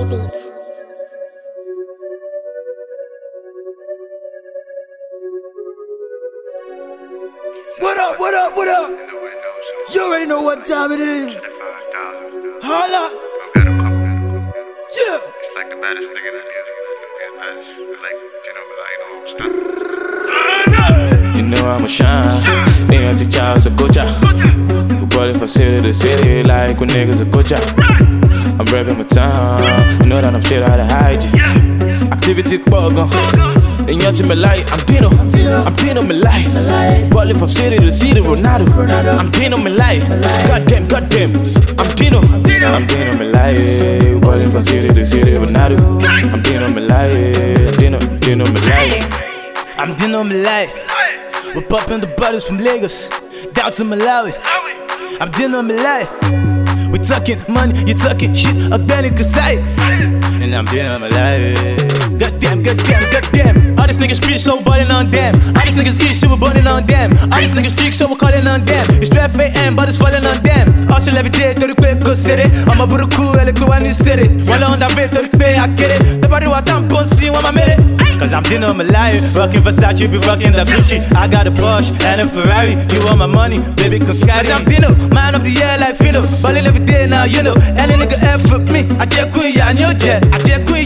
Beats. What up, what up, what up? You already know what time it is. Holla. Yeah. It's like the baddest nigga in the music. You know I'ma shine. Ain't teach y'all a good job. We ballin' from city to city like when niggas a good job. I'm reppin' my town. You know that I'm straight out of hygiene. Activity bug on. And you're to me like I'm Dino me like. Ballin' from city to city, Ronaldo. I'm Dino me like. Goddamn, I'm Dino me like. Ballin' from city to city, Ronaldo. I'm Dino me like. Dino me like. I'm Dino me like. We're poppin' the bottles from Lagos down to Malawi. I'm Dino me like. We talking money, you talking shit, a Benny Kasai. And I'm Dino me like. Goddamn. All these niggas street, so we're ballin' on them. All these niggas eat, so we're ballin' on them. All these niggas streak, so we're callin' on them. It's 12 AM, but it's falling on them. Hustle every day, to the quick, go city. I'm a buruku, like the one in city. While on that bed, to the pay, I get it. The body what I'm pussy, when I made it. Cause I'm Dino me like. Rockin' Versace, be rockin' the Gucci. I got a Porsche and a Ferrari. You want my money, baby, come carry. Cause I'm Dino, man of the year like Philo. Ballin' every day now, you know. Any nigga F with me, I dare queen, yeah, and your jet. I'm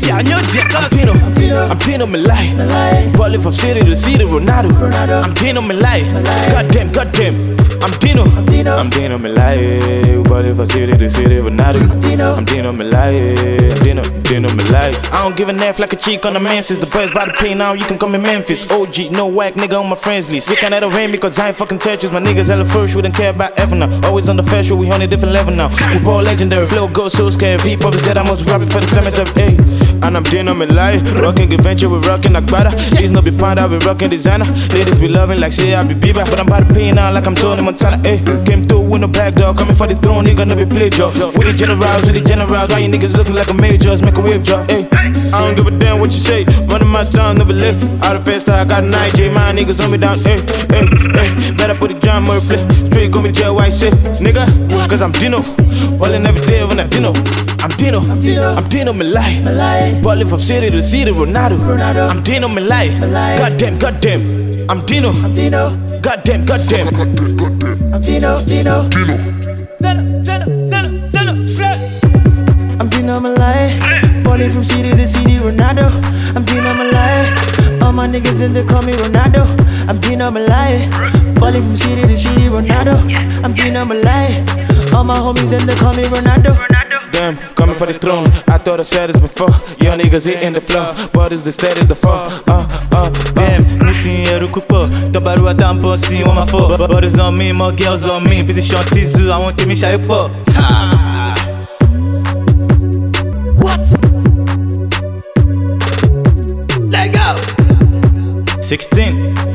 Dino me like. Ballin' from city to city, Ronaldo. I'm Dino me like. Goddamn, I'm Dino me like. Ballin' from city to city, Ronaldo. I'm Dino me like. Dino me like. I don't give a F like a cheek on the menses. The boys by the pay now, you can come in Memphis. OG, no whack nigga on my friends list. Sick and that'll rain because I ain't fucking Tetris. My niggas hella first, we don't care about ever now. Always on the first show, we on a different level now. We ball legendary, flow go so scared. V-pop is dead, I must rap it for the cemetery. Hey, and I'm Dino me like. Rockin' adventure, we rockin' Akbada. These no be panda, we rockin' designer. Ladies be loving like say I be Bieber. But I'm about to pay now like I'm Tony Montana. Hey, came through with no black dog, coming for the throne, they gonna be play job. With the generals, all you niggas looking like a majors, make a wave drop. Hey, I don't give a damn what you say. Running my time, never live. Out of fast, I got a 9J, my niggas on me down. Hey, better put the John Murray play. Straight go me jail, white shit, nigga. Cause I'm Dino, ballin' every day when I Dino. I'm Dino me like. Ballin' from city to city, Ronaldo. I'm Dino me like. Goddamn, I'm Dino. Goddamn. I'm Dino. I'm Dino me like. Ballin' from city to city, Ronaldo. I'm Dino me like. All my niggas in there call me Ronaldo. I'm Dino me like. Ballin' from city to city, Ronaldo. I'm Dino me like. All my homies in there call me Ronaldo. Damn, coming for the throne. I thought I said this before. Young niggas hitting the floor, but it's the steady the fall. Damn, Nissin Erukupo. Tobaru Atampo, see on my phone. Bodies on me, more girls on me. Busy short Tizu, I want to me shy up. What? Let go. 16.